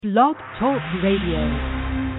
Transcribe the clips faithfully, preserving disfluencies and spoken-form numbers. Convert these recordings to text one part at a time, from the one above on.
Blog Talk Radio.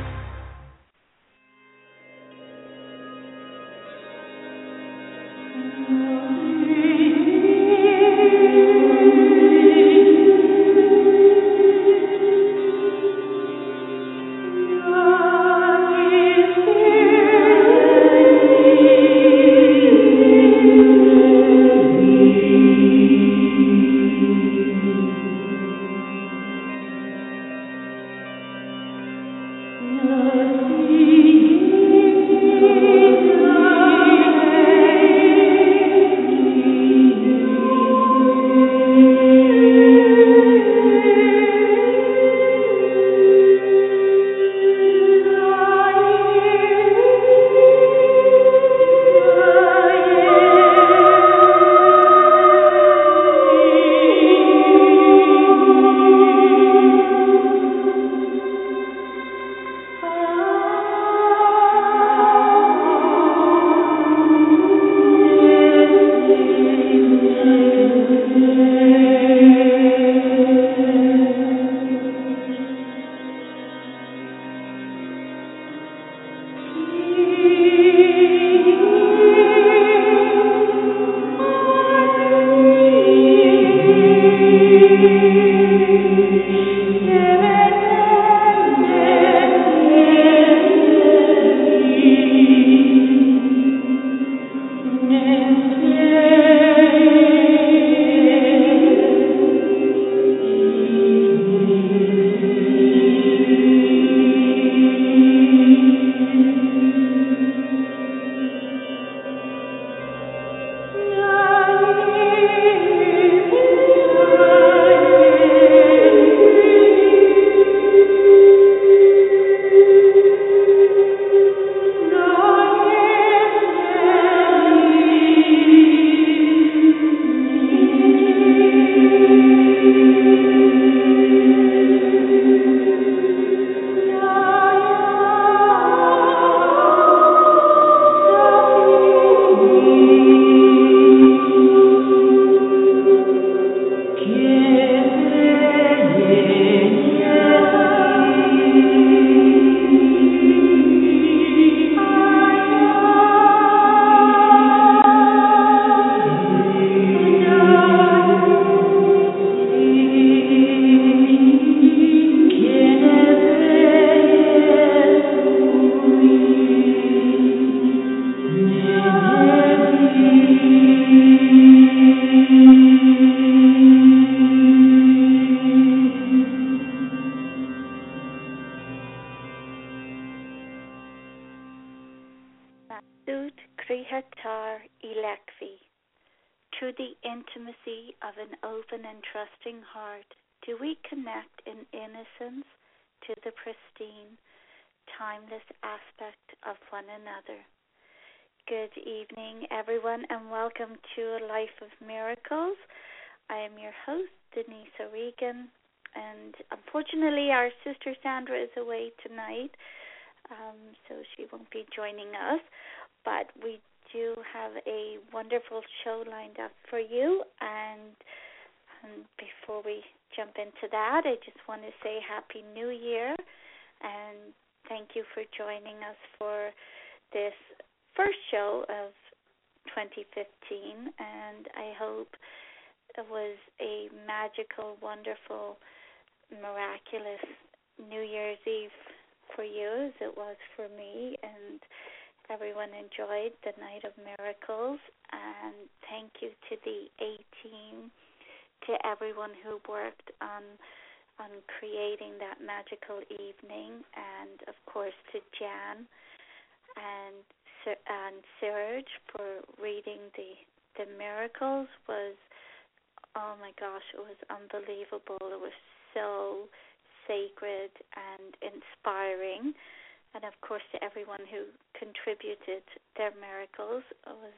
Good evening, everyone, and welcome to A Life of Miracles. I am your host, Denise O'Regan, and unfortunately our sister Sandra is away tonight, um, so she won't be joining us, but we do have a wonderful show lined up for you, and um, before we jump into that, I just want to say Happy New Year, and thank you for joining us for this first show of twenty fifteen, and I hope it was a magical, wonderful, miraculous New Year's Eve for you as it was for me, and everyone enjoyed the Night of Miracles. And thank you to the A team, to everyone who worked on on creating that magical evening, and of course to Jan and and Serge for reading the the miracles. Was, oh my gosh, it was unbelievable. It was so sacred and inspiring. And of course to everyone who contributed their miracles. It was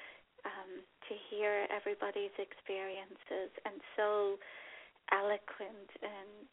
um, to hear everybody's experiences, and so eloquent, and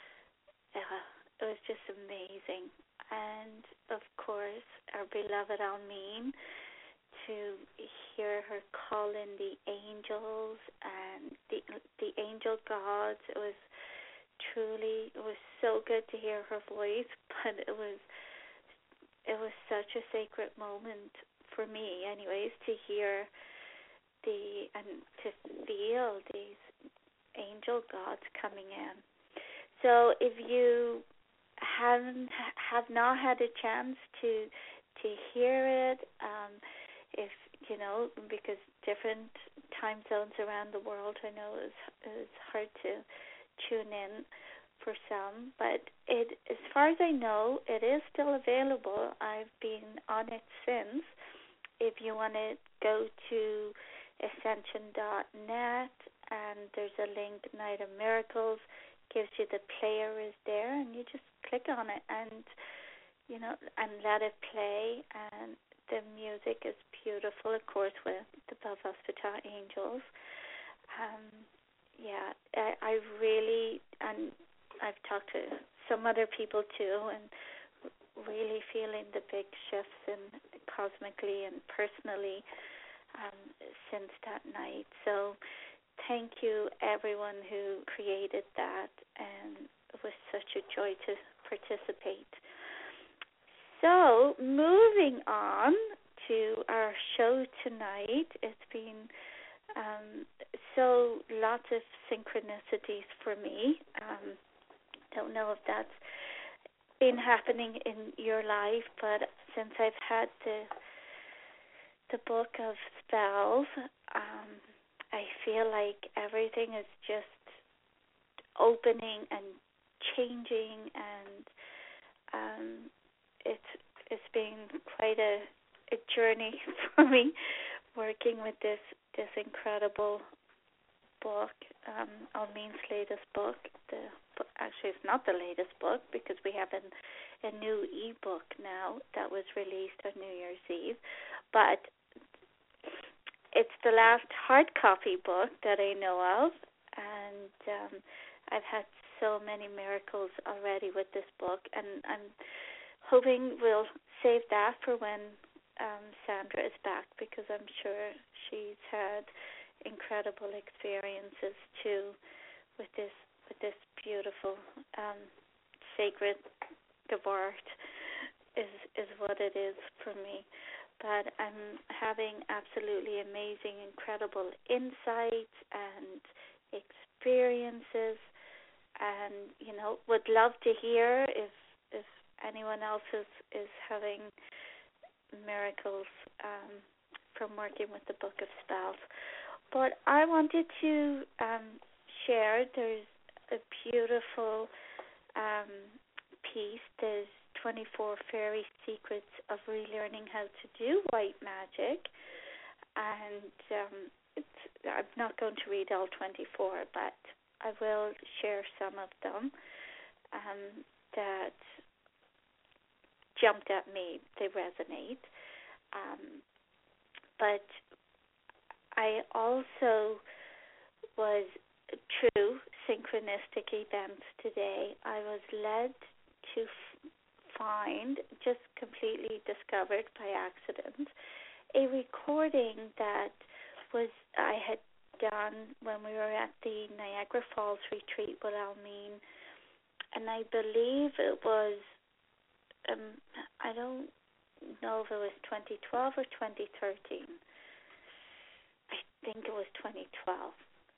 uh, it was just amazing. And of course, our beloved Almeen, to hear her call in the angels and the the angel gods. It was truly, it was so good to hear her voice, but it was it was such a sacred moment for me, anyways, to hear the and to feel these angel gods coming in. So if you haven't have not had a chance to to hear it, um, if you know, because different time zones around the world, I know is is hard to tune in for some, but it, as far as I know, it is still available. I've been on it since. If you want to go to ascension dot net, and there's a link, Night of Miracles, gives you the player is there, and you just click on it, and you know, and let it play, and the music is beautiful, of course, with the Bava Sphata angels. Um, yeah, I, I really, and I've talked to some other people too, and really feeling the big shifts in cosmically and personally um, since that night. So thank you, everyone who created that, and it was such a joy to participate. So, moving on to our show tonight, it's been um, so lots of synchronicities for me. Um, don't know if that's been happening in your life, but since I've had the the book of spells, um, I feel like everything is just opening and changing, and um, it's it's been quite a, a journey for me working with this this incredible book, um, Almeen's latest book. The actually, it's not the latest book because we have an, a new e-book now that was released on New Year's Eve, but it's the last hard copy book that I know of, and um, I've had so many miracles already with this book, and I'm hoping we'll save that for when um, Sandra is back, because I'm sure she's had incredible experiences too with this with this beautiful um, sacred Geburt is is what it is for me. But I'm having absolutely amazing, incredible insights and experiences, and you know, would love to hear if if anyone else is, is having miracles um, from working with the Book of Spells. But I wanted to um, share, there's a beautiful um, piece, there's twenty-four Fairy Secrets of Relearning How to Do White Magic, and um, it's, I'm not going to read all twenty-four, but I will share some of them um, that jumped at me, they resonate. Um, but I also was, true synchronistic events today, I was led to f- find, just completely discovered by accident, a recording that was I had done when we were at the Niagara Falls retreat with Almeen, and I believe it was, um, I don't know if it was twenty twelve or twenty thirteen. I think it was twenty twelve.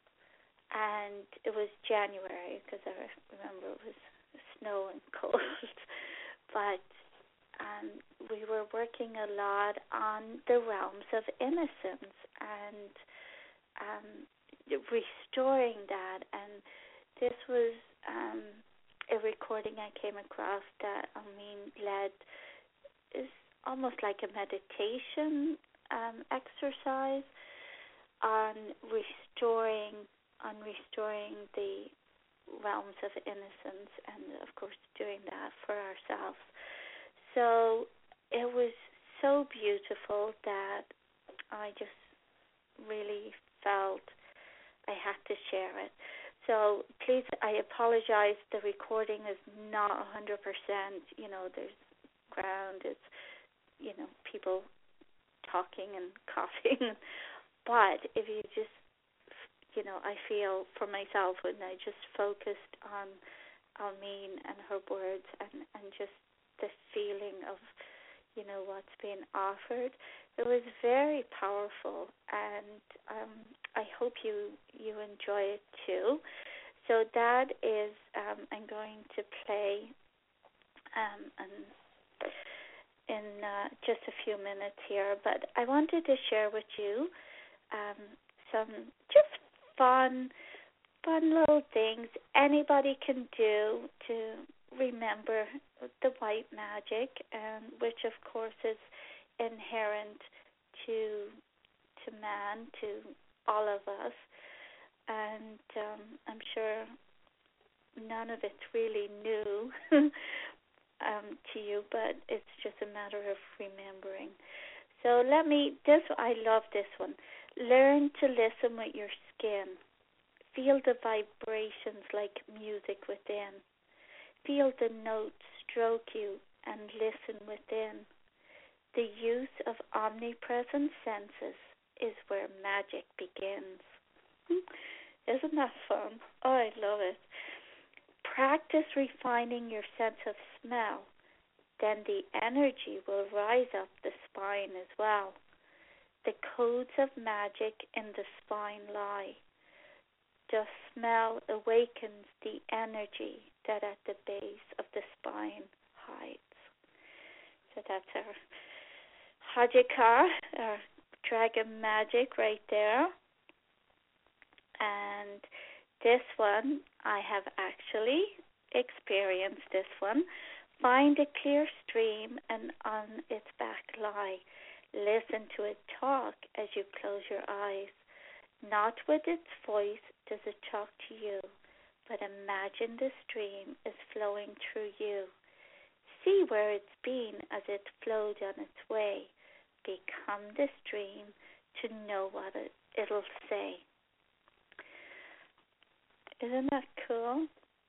And it was January, because I remember it was snow and cold. But um, we were working a lot on the realms of innocence and um, restoring that. And this was um, a recording I came across that Almeen led. Is almost like a meditation um, exercise on restoring on restoring the realms of innocence, and of course doing that for ourselves. So it was so beautiful that I just really felt I had to share it. So please, I apologize, the recording is not one hundred percent, you know, there's ground, it's, you know, people talking and coughing, but if you just, you know, I feel for myself when I just focused on Almeen and her words, and, and just the feeling of, you know, what's being offered. It was very powerful, and um, I hope you, you enjoy it too. So that is, um, I'm going to play um, an, in uh, just a few minutes here, but I wanted to share with you um, some just fun, fun little things anybody can do to remember the white magic, um, which of course is inherent to to man, to all of us, and um, I'm sure none of it's really new um, to you, but it's just a matter of remembering. So let me, this, I love this one. Learn to listen with your skin. Feel the vibrations like music within. Feel the notes stroke you and listen within. The use of omnipresent senses is where magic begins. Isn't that fun? Oh, I love it. Practice refining your sense of smell. Then the energy will rise up the spine as well. The codes of magic in the spine lie. The smell awakens the energy that at the base of the spine hides. So that's our Hajika, our dragon magic right there. And this one, I have actually experienced this one. Find a clear stream and on its back lie. Listen to it talk as you close your eyes. Not with its voice does it talk to you, but imagine the stream is flowing through you. See where it's been as it flowed on its way. Become the stream to know what it, it'll say. Isn't that cool?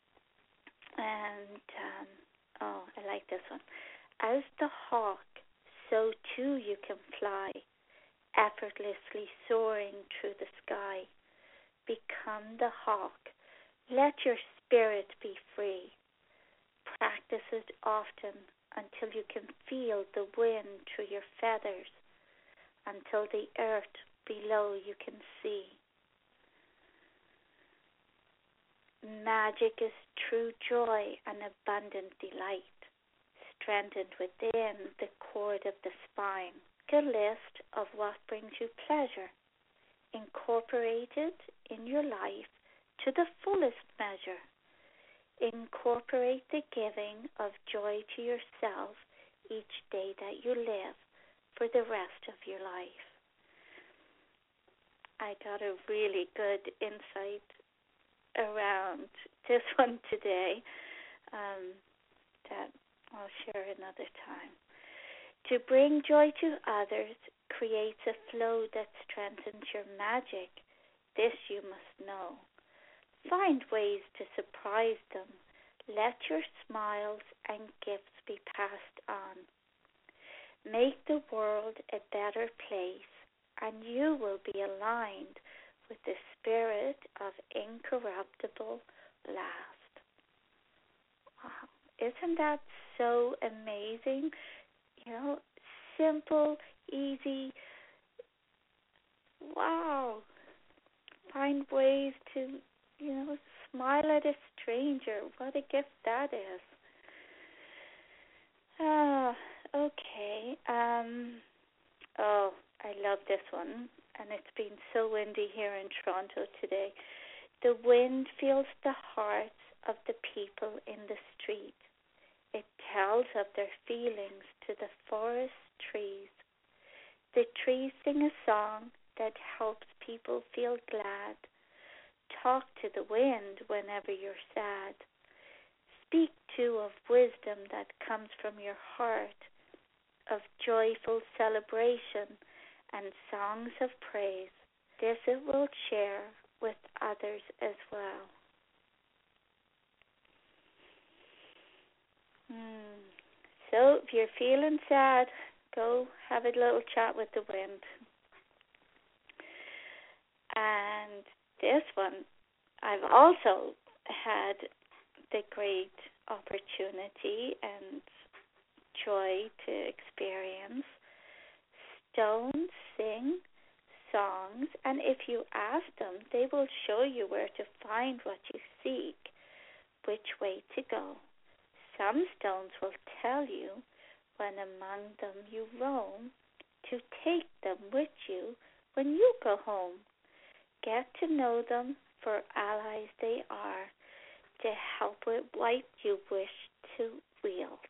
And, um, oh, I like this one. As the hawk, so too you can fly, effortlessly soaring through the sky. Become the hawk. Let your spirit be free. Practice it often until you can feel the wind through your feathers, until the earth below you can see. Magic is true joy and abundant delight, strengthened within the cord of the spine. Make a list of what brings you pleasure. Incorporate it in your life to the fullest measure. Incorporate the giving of joy to yourself each day that you live for the rest of your life. I got a really good insight around this one today um, that I'll share another time. To bring joy to others creates a flow that strengthens your magic. This you must know. Find ways to surprise them. Let your smiles and gifts be passed on. Make the world a better place, and you will be aligned with the spirit of incorruptible last. Wow. Isn't that so amazing? You know, simple, easy. Wow. Find ways to, you know, smile at a stranger. What a gift that is. Ah, okay. Um, oh, I love this one. And it's been so windy here in Toronto today. The wind fills the hearts of the people in the street. It tells of their feelings to the forest trees. The trees sing a song that helps people feel glad. Talk to the wind whenever you're sad. Speak too of wisdom that comes from your heart, of joyful celebration and songs of praise. This it will share with others as well. Mm. So if you're feeling sad, go have a little chat with the wind. And this one, I've also had the great opportunity and joy to experience. Stones sing songs, and if you ask them, they will show you where to find what you seek, which way to go. Some stones will tell you when among them you roam, to take them with you when you go home. Get to know them, for allies they are, to help with what you wish to wield.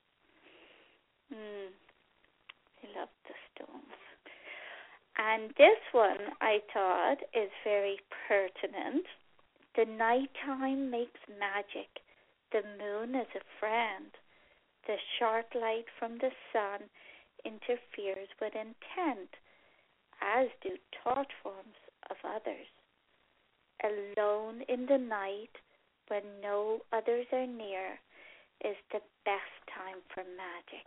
Hmm, I love the stones. And this one, I thought, is very pertinent. The nighttime makes magic. The moon is a friend. The sharp light from the sun interferes with intent, as do thought forms of others. Alone in the night, when no others are near, is the best time for magic.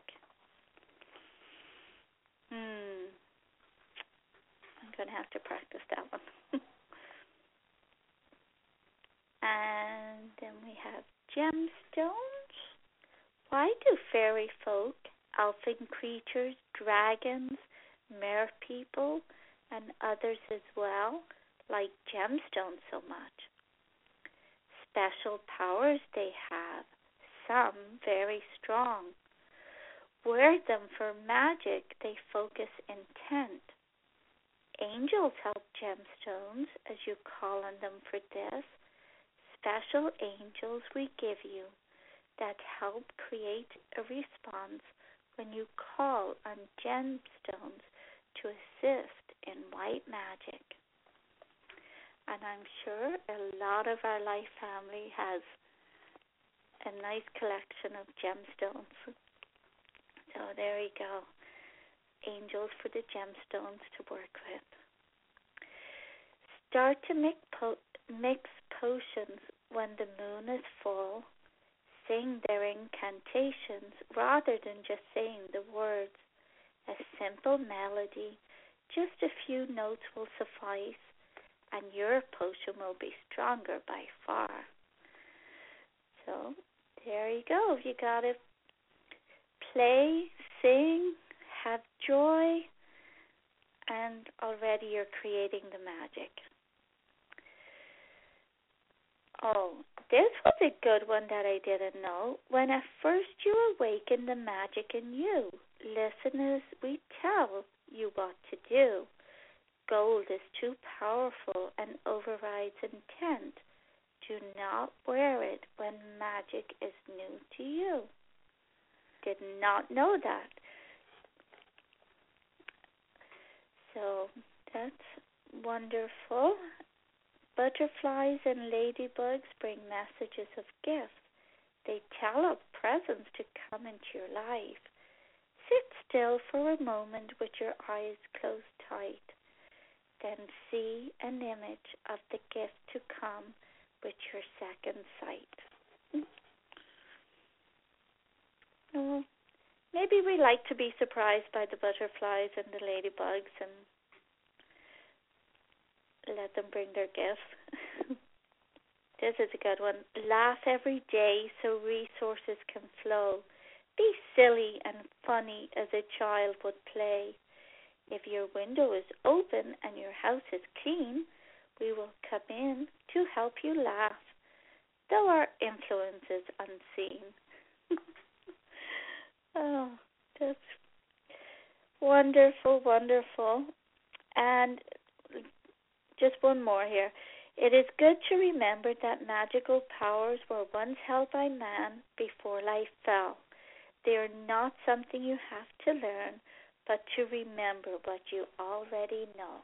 Hmm. I'm going to have to practice that one. And then we have gemstones. Why do fairy folk, elfin creatures, dragons, mer people, and others as well like gemstones so much? Special powers they have, some very strong. Wear them for magic, they focus intent. Angels help gemstones, as you call on them for this. Special angels we give you that help create a response when you call on gemstones to assist in white magic. And I'm sure a lot of our life family has a nice collection of gemstones. So there you go. Angels for the gemstones to work with. Start to mix, po- mix potions when the moon is full. Sing their incantations rather than just saying the words. A simple melody, just a few notes will suffice, and your potion will be stronger by far. So there you go. You got to play, sing, have joy, and already you're creating the magic. Oh, this was a good one that I didn't know. When at first you awaken the magic in you, listeners, we tell you what to do. Gold is too powerful and overrides intent. Do not wear it when magic is new to you. Did not know that. So that's wonderful. Butterflies and ladybugs bring messages of gifts. They tell of presents to come into your life. Sit still for a moment with your eyes closed tight. Then see an image of the gift to come with your second sight. Well, maybe we like to be surprised by the butterflies and the ladybugs and let them bring their gifts. This is a good one. Laugh every day so resources can flow. Be silly and funny as a child would play. If your window is open and your house is clean, we will come in to help you laugh, though our influence is unseen. Oh, that's wonderful, wonderful. And just one more here. It is good to remember that magical powers were once held by man before life fell. They are not something you have to learn, but to remember what you already know.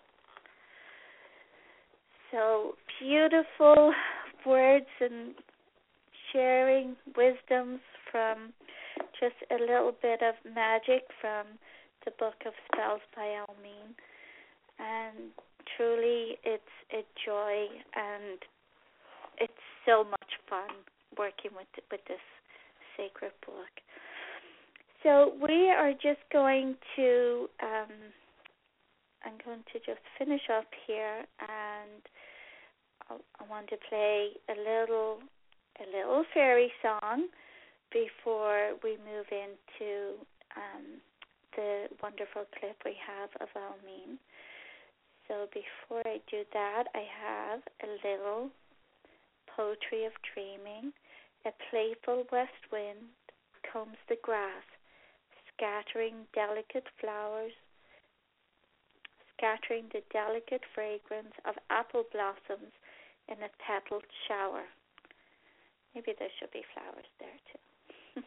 So beautiful words and sharing wisdoms from just a little bit of magic from the Book of Spells by Elmine. And truly, it's a joy, and it's so much fun working with with this sacred book. So we are just going to, um, I'm going to just finish up here, and I, I want to play a little a little fairy song before we move into um, the wonderful clip we have of Almeen. So before I do that, I have a little poetry of dreaming. A playful west wind combs the grass, scattering delicate flowers, scattering the delicate fragrance of apple blossoms in a petaled shower. Maybe there should be flowers there too.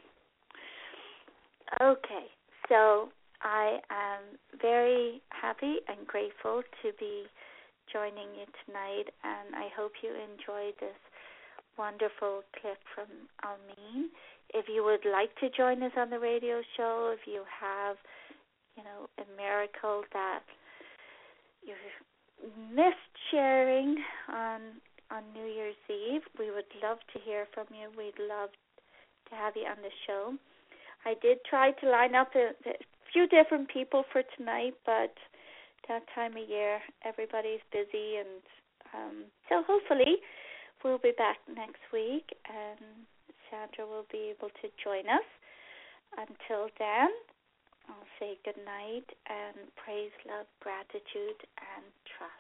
Okay, so I am very happy and grateful to be joining you tonight, and I hope you enjoy this wonderful clip from Almeen. If you would like to join us on the radio show, if you have, you know, a miracle that you missed sharing on on New Year's Eve, we would love to hear from you. We'd love to have you on the show. I did try to line up a, a few different people for tonight, but that time of year, everybody's busy, and um, so hopefully we'll be back next week, and Sandra will be able to join us. Until then, I'll say good night, and praise, love, gratitude, and trust.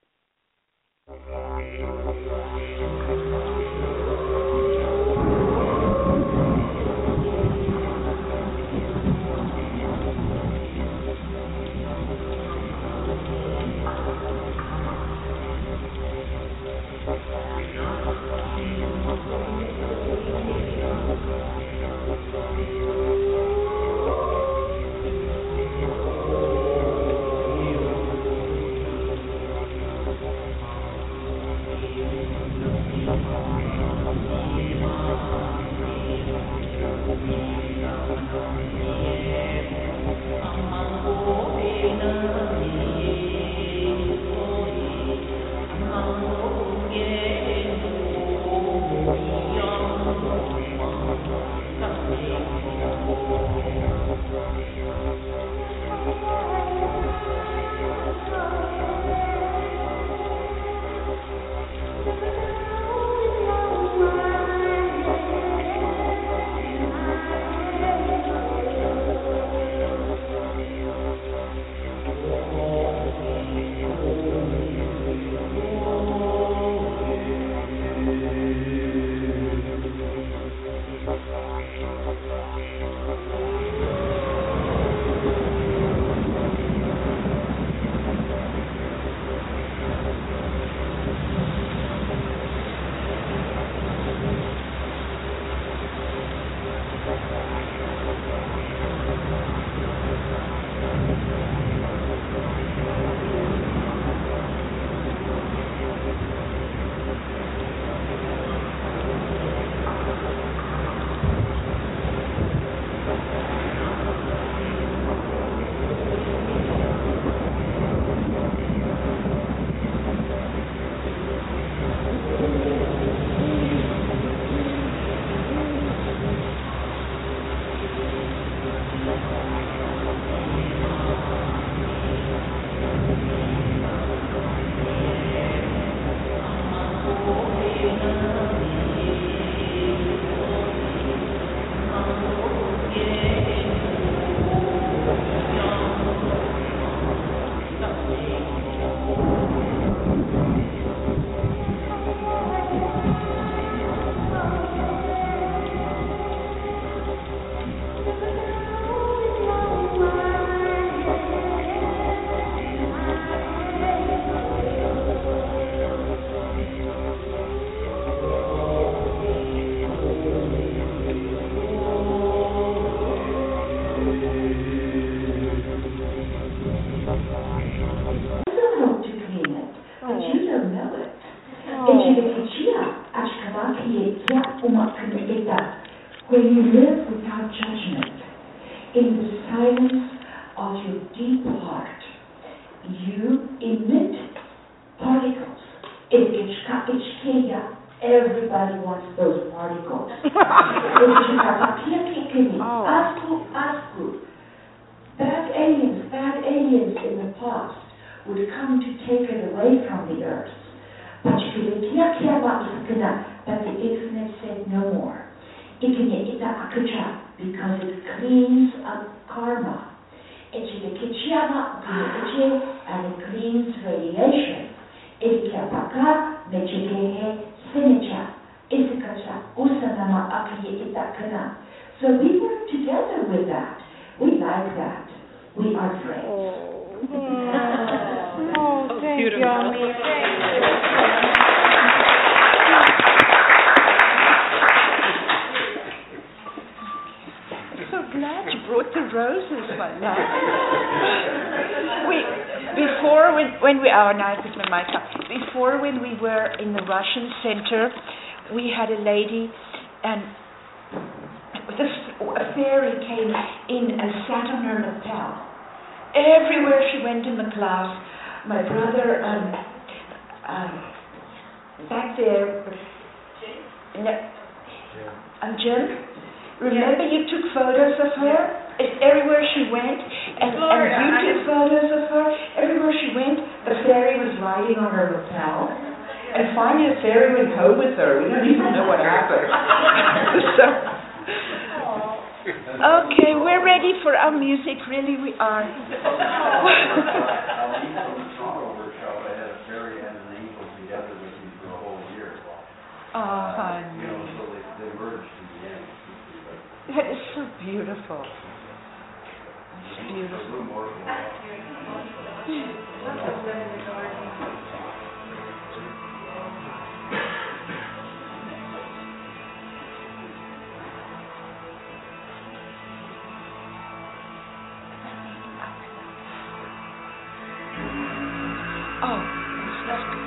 Where you live without judgment, in the silence of your deep heart, you emit particles. Everybody wants those particles. Asku, asku. Bad aliens, bad aliens in the past would come to take it away from the earth. But you can but the internet said no more. Ikinye ita akucha, because it cleans up karma. Ichige kichiyama ukinye and it cleans radiation. Ikiapaka mechigehe sinicha. Isikacha usanama akiye itakana. So we work together with that. We like that. We are friends. Oh, oh thank Beautiful. you, Ami. Thank you. I'm so glad you brought the roses, my love. we, before when, when we, oh, now I put my mic up. Before when we were in the Russian Center, we had a lady, and this, a fairy came in and sat on her lapel. Everywhere she went in the class, my brother, um, um, back there, no, um, Jim, remember you took photos of her? It's everywhere she went, and, and you took photos of her. Everywhere she went, the fairy was riding on her lapel. And finally the fairy went home with her. We don't even know what happened. So, okay, we're ready for our music. Really, we are. Oh, honey. That is so beautiful. It's beautiful. Oh, that's good.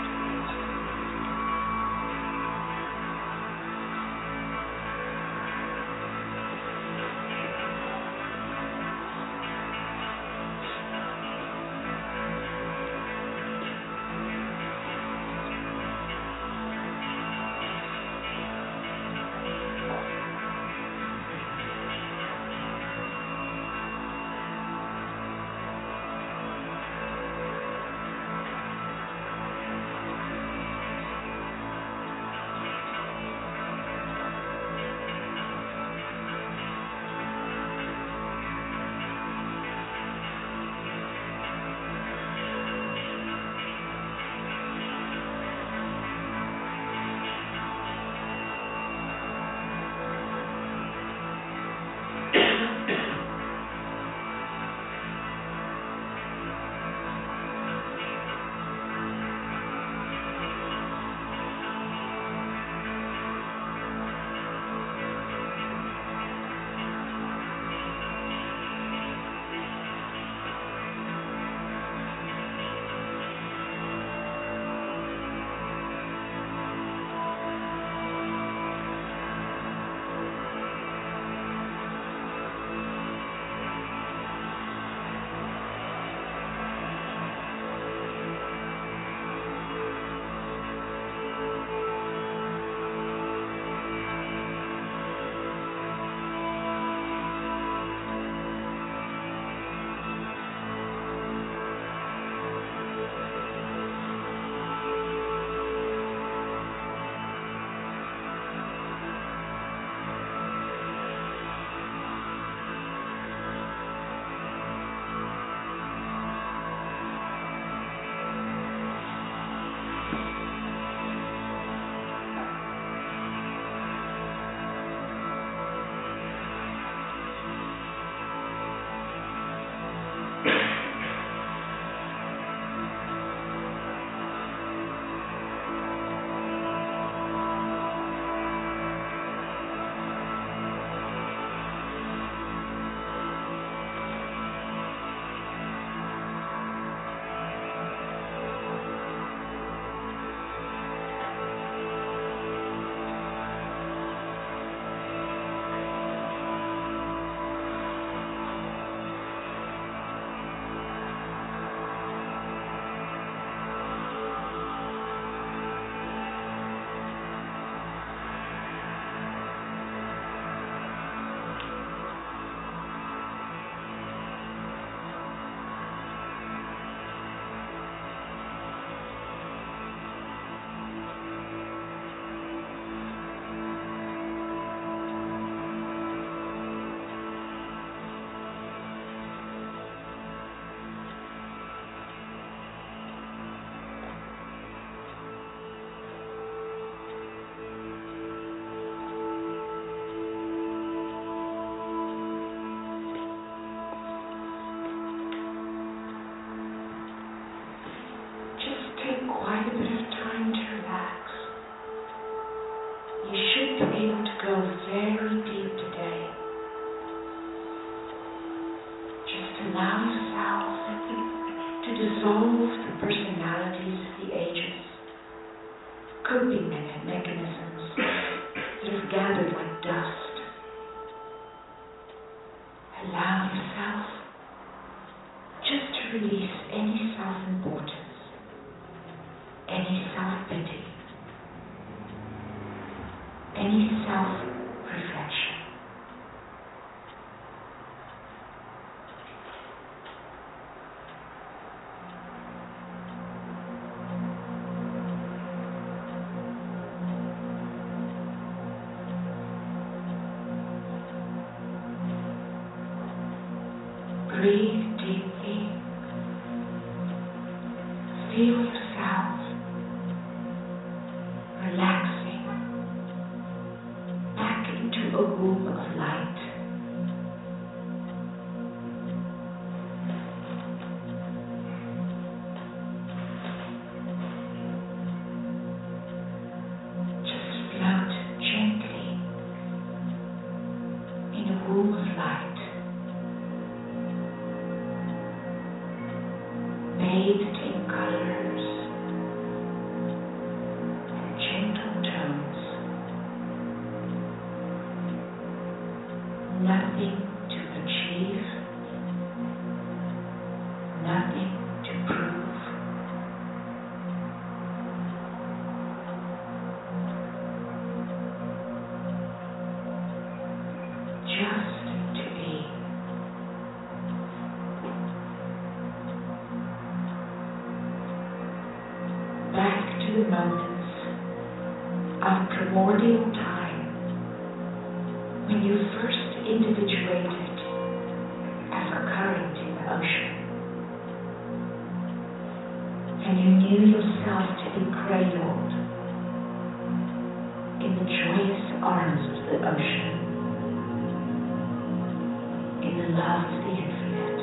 dissolve the personalities of the ages, coping me- mechanisms that have gathered like dust. Allow yourself just to release any self-importance, any self-pity, any self-reflection. Breathe deeply. Feel yourself relaxing back into a womb of light. Just float gently in a womb of light. Bathed in colors and gentle tones. Nothing to achieve, nothing to prove. Just to be. Back to the moments of primordial time when you first individuated as a current in the ocean, and you knew yourself to be cradled in the joyous arms of the ocean, in the love of the infinite.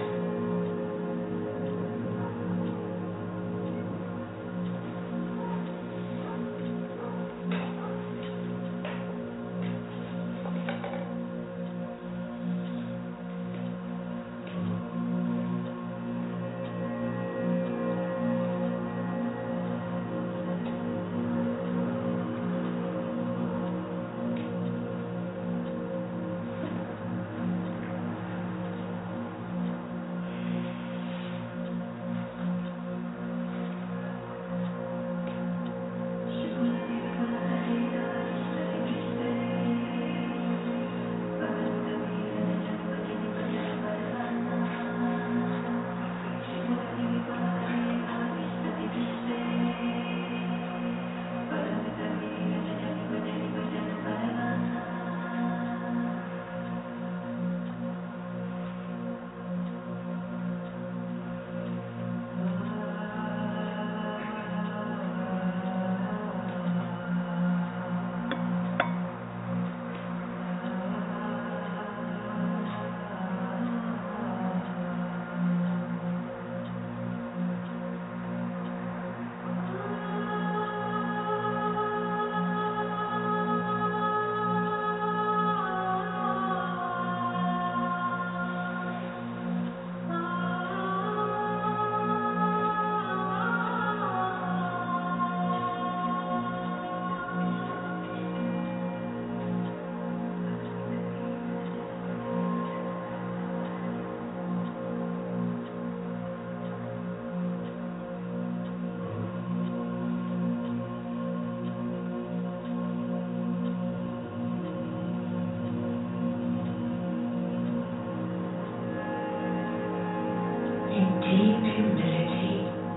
Deep humility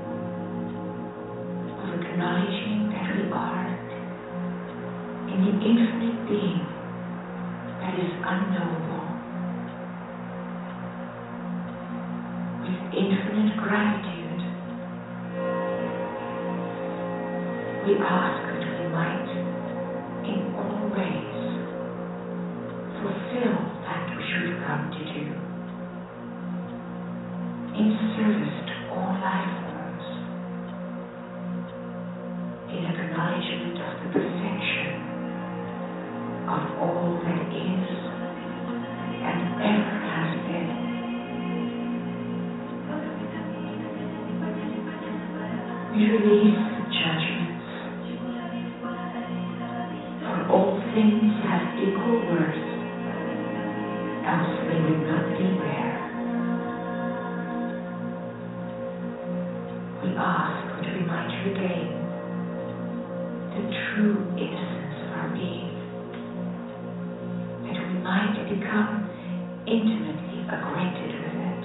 of acknowledging that we are in the infinite being that is unknowable, with infinite gratitude, we ask that we might, in all ways, fulfill that which we've come to do, in service to all life forms, in acknowledgement of the perfection of all that is and ever has been. We release the judgments, for all things have equal worth, else they would not be there. We ask that we might regain the true innocence of our being, that we might become intimately acquainted with it,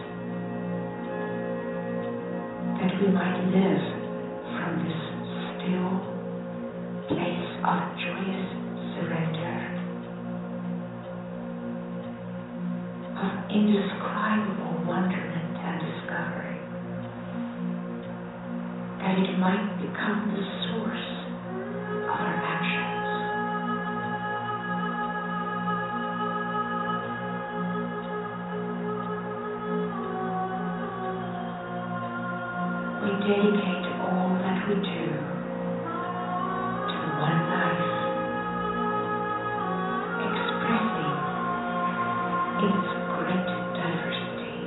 that we might live from this still place of joyous surrender, of indescribable wonderment and discovery, that it might become the source of our actions. We dedicate all that we do to the one life, expressing its great diversity.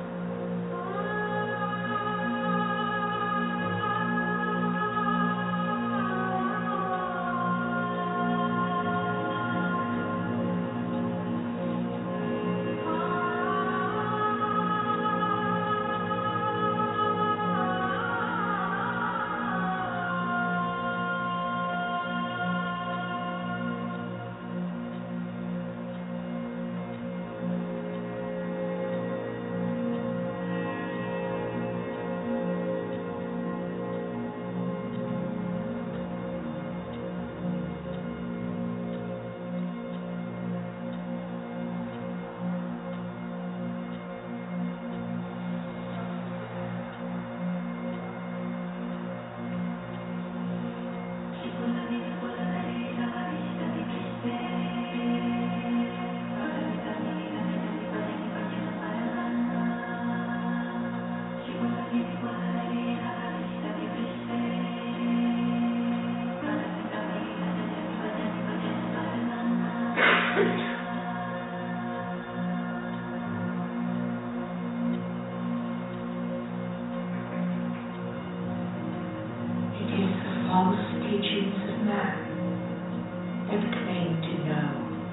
False teachings of man that claim to know,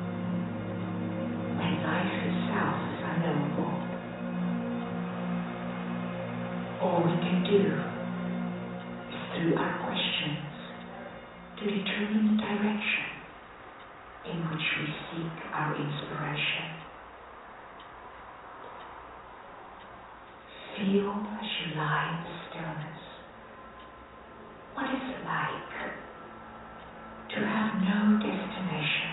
when life itself is unknowable. All we can do is through our questions to determine the direction in which we seek our inspiration. Feel as you lie in stillness. What is it like to have no destination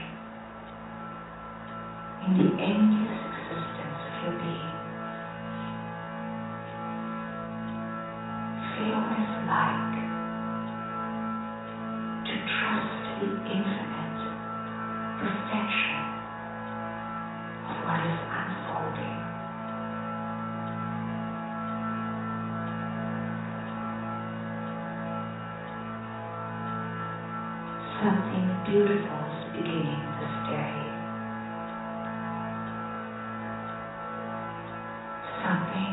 in the endless existence of your being? Feel what it's like to trust the infinite perfection of what is unfolding. Something beautiful is beginning this day. Something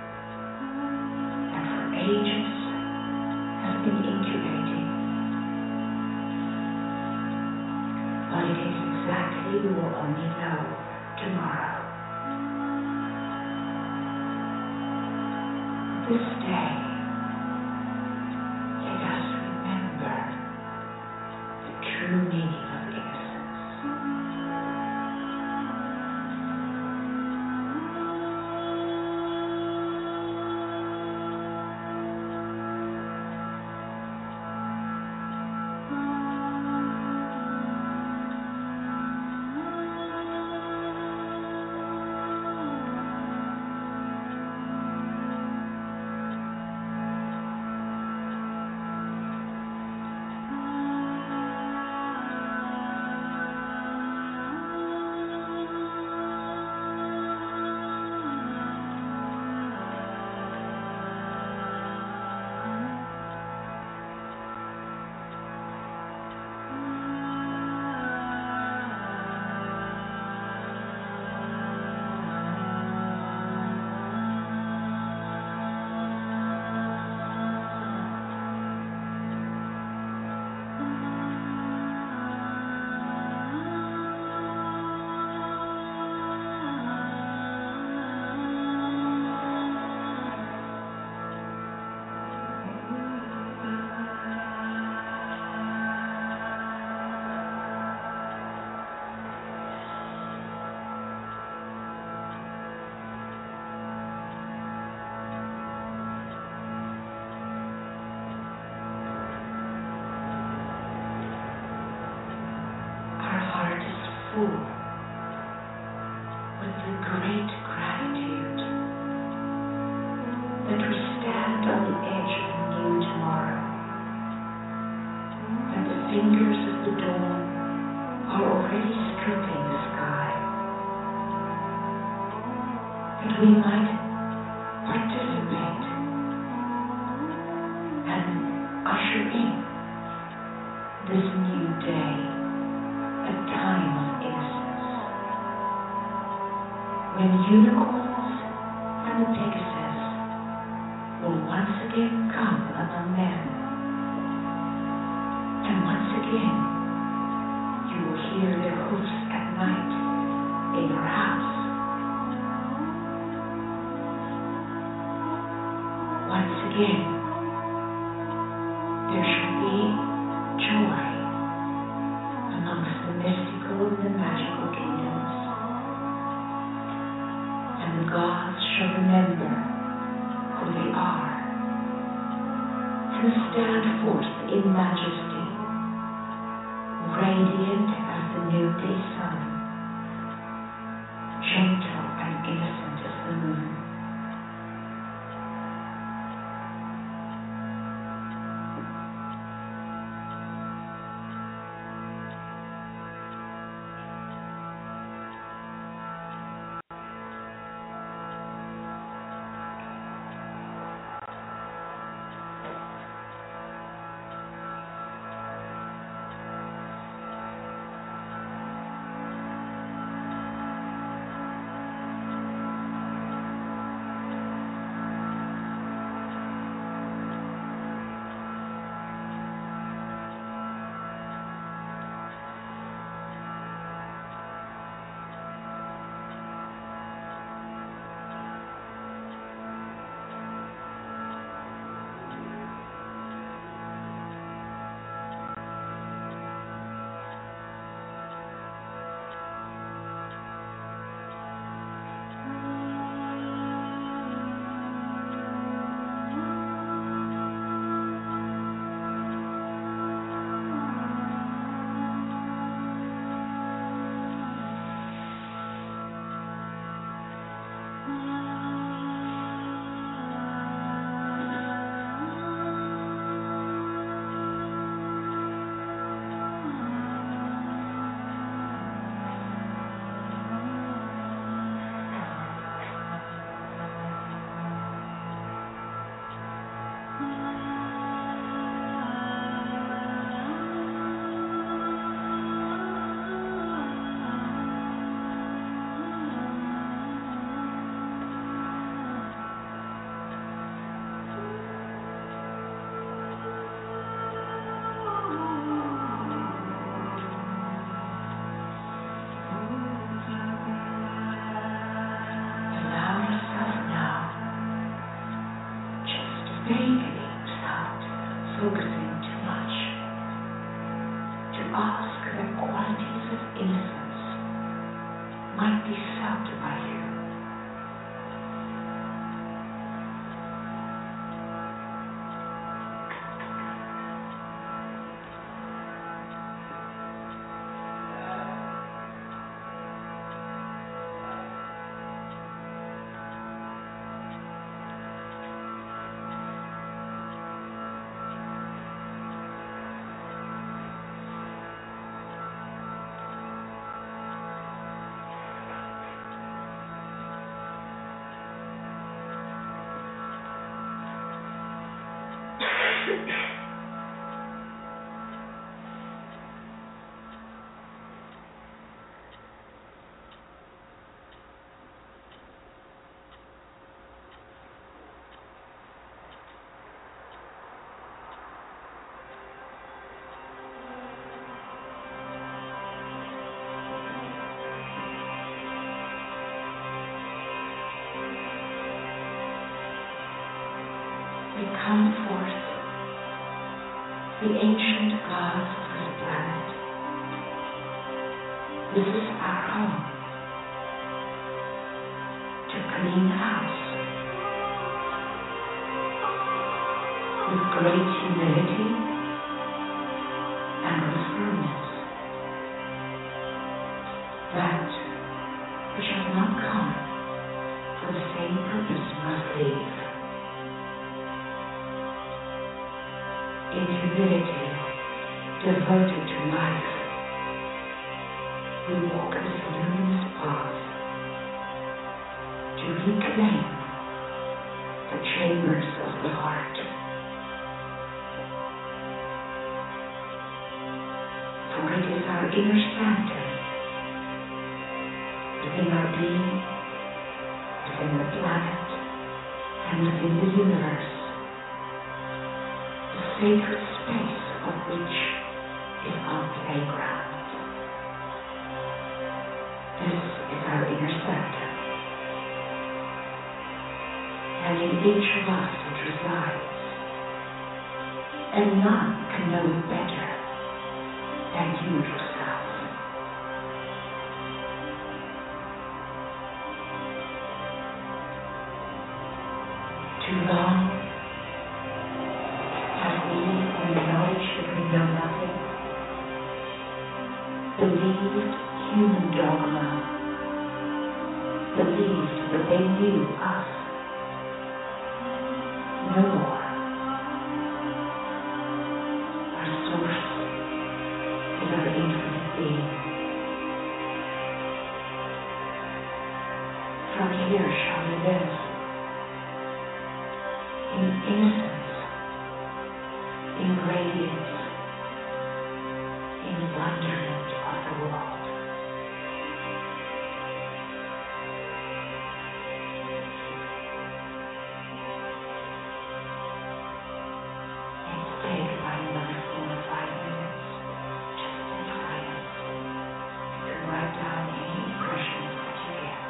that for ages has been incubating. What it is exactly we will only know tomorrow. This day, let us remember true meaning of innocence. with the great gratitude that we stand on the edge of a new tomorrow, that the fingers of the dawn are already stripping the sky, that we might participate and usher in this new day, a time of innocence, when unicorns and the Pegasus will once again come among men, and once again you will hear their hoofs at night in your house. Once again there shall be joy amongst the mystical and the magical kingdoms, and the gods shall remember who they are and stand forth in majesty, radiant as the noonday sun, gentle and innocent as the moon. Come forth, the ancient gods of this planet. This is our home, to clean house with great humility and with firmness, that which has not come for the same purpose must leave. In humility, devoted to life, we walk this luminous path to reclaim the chambers of the heart. For it is our inner sanctum, within our being, within the planet, and within the universe, the sacred space of which is our playground. This is our inner sanctum, and in each of us it resides, and none can know it better than you yourself. Too long have we, in the knowledge that we know nothing, believed human dogma, believed that they knew us. No more. Our source is our infinite being. From here shall we live in innocence, in radiance, in wonderment of the world. Let's take about another four or five minutes, just in silence. You can write down any impressions that you get.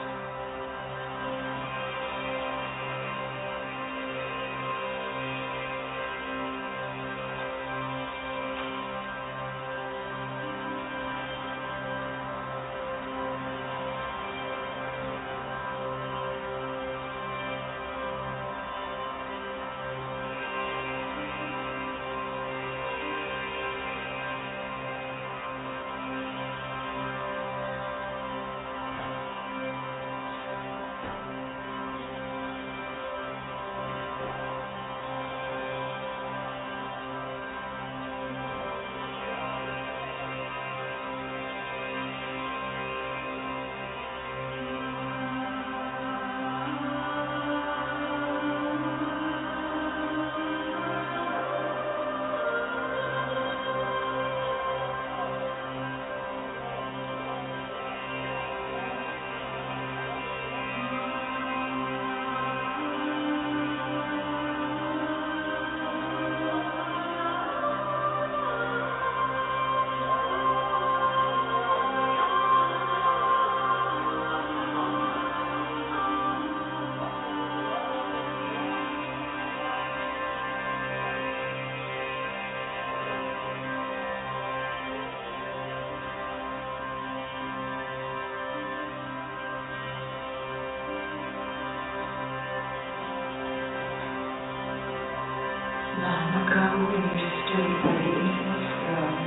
Long ago when you stood by the infinite throne,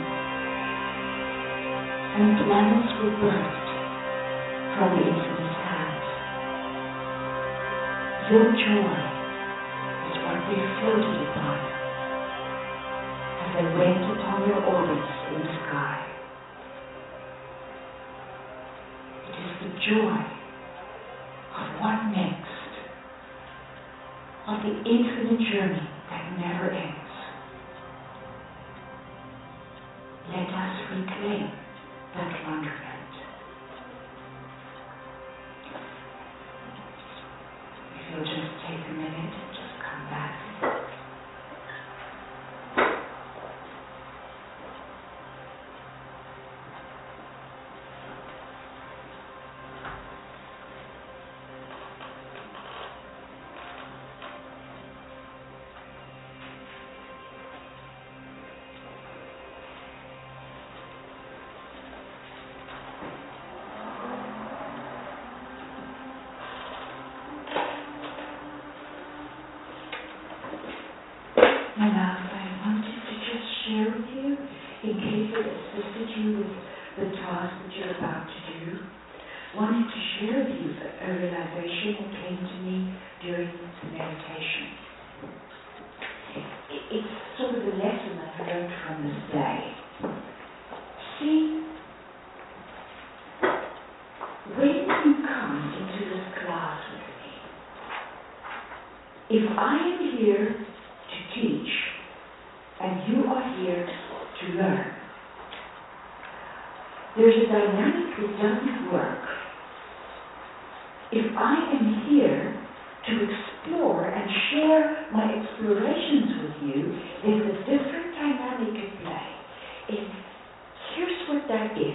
and planets were birthed from the infinite hands, your joy is what they floated upon as they went upon their orbits in the sky. It is the joy of what next, of the infinite journey that never ends. Let us reclaim that wonderment. If you'll just take a minute and just come back. a realization that came to me during the meditation. It, it's sort of a lesson that I learned from this day. See, when you come into this class with me, if I am here to teach and you are here to learn, there's a dynamic that doesn't work. If I am here to explore and share my explorations with you, there's a different dynamic at play. And here's what that is.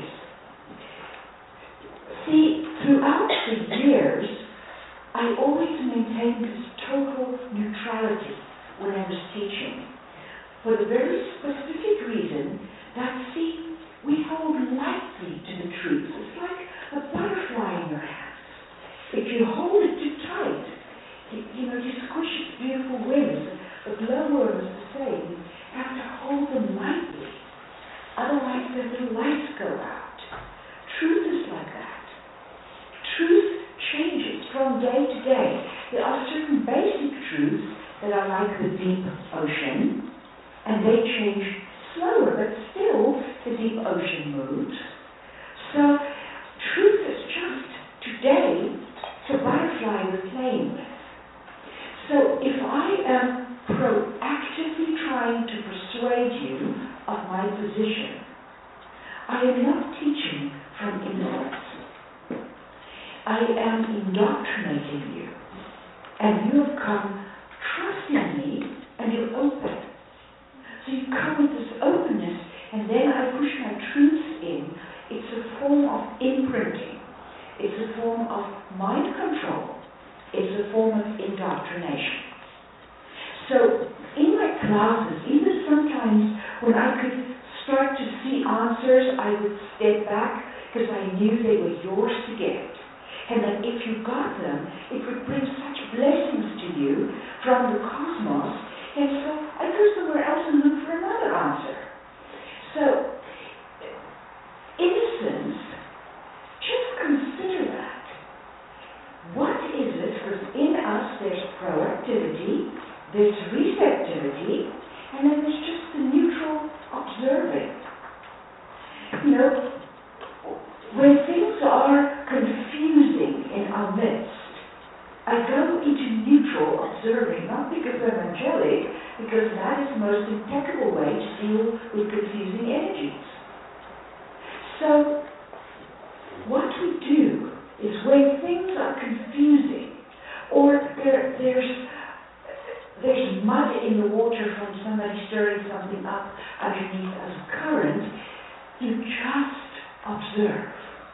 See, throughout the years, I always maintained this total neutrality when I was teaching, for the very specific reason that, see, we hold lightly to the truth. It's like a butterfly in your hands. If you hold it too tight, you, you know, you squish its beautiful wings. The glowworm is the same. You have to hold them lightly. Otherwise, the little lights go out. Truth is like that. Truth changes from day to day. There are certain basic truths that are like the deep ocean, and they change slower, but still the deep ocean moves. So truth is just today the butterfly we're playing with. So if I am proactively trying to persuade you of my position, I am not teaching from innocence. I am indoctrinating you, and you have come trusting me, and you're open. So you come with this openness, and then I push my truths in. It's a form of imprinting. It's a form of mind control. It's a form of indoctrination. So in my classes, even sometimes when I could start to see answers, I would step back because I knew they were yours to get. And that if you got them, it would bring such blessings to you from the cosmos. And so I go somewhere else and look for another answer. So, innocence, just consider that. What is it? Because in us there's proactivity, there's receptivity, and then there's just the neutral observing. You know, when things are confusing in our midst, I go into neutral observing, not because I'm angelic, because that is the most impeccable way to deal with confusing energies. So, what we do is when things are confusing, or there, there's there's mud in the water from somebody stirring something up underneath as a current, you just observe.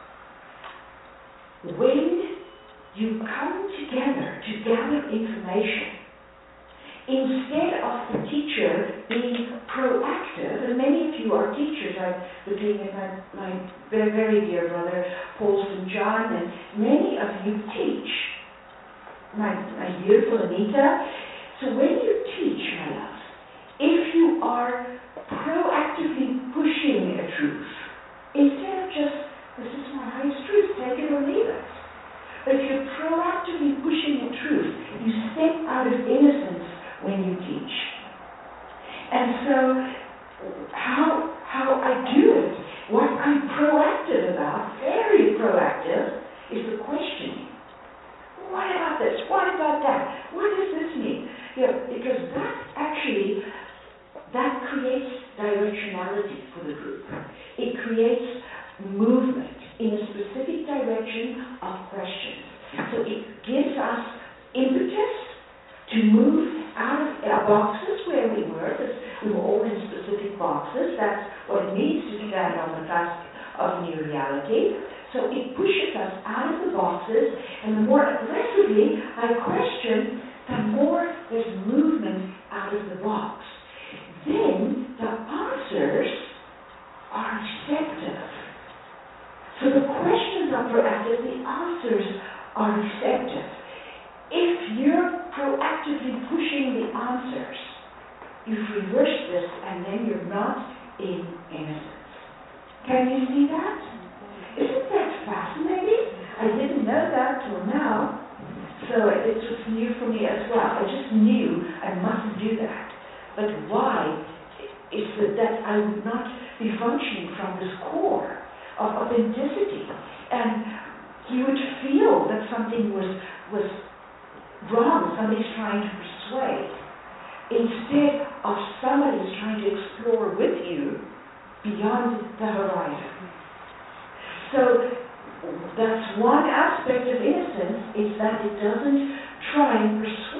When you come together to gather information, instead of the teacher being proactive, and many of you are teachers, I'm looking at my, my very, very dear brother, Paul Saint John, and many of you teach, my, my beautiful Anita. So when you teach, my love, if you are proactively pushing a truth, instead of just, this is my highest truth, take it or leave it. But if you're proactively pushing a truth, you step out of innocence when you teach. And so, how, how I do it, what I'm proactive about, very proactive, is the questioning. What about this? What about that? What does this mean? You know, because that actually, that creates directionality for the group. It creates movement in a specific direction of questions. So it gives us impetus to move out of our boxes where we were, because we were all in specific boxes. That's what it means to stand on the cusp of new reality. So it pushes us out of the boxes, and the more aggressively I question, the more there's movement out of the box. Then the answers are receptive. So the questions are proactive, the answers are receptive. If you're proactively pushing the answers, you've reversed this, and then you're not in innocence. Can you see that? Isn't that fascinating? I didn't know that till now, So it was new for me as well. I just knew I mustn't do that. But why is that, that I would not be functioning from this core of authenticity. And you would feel that something was was wrong, somebody's trying to persuade, instead of somebody's trying to explore with you beyond the horizon. So that's one aspect of innocence, is that it doesn't try and persuade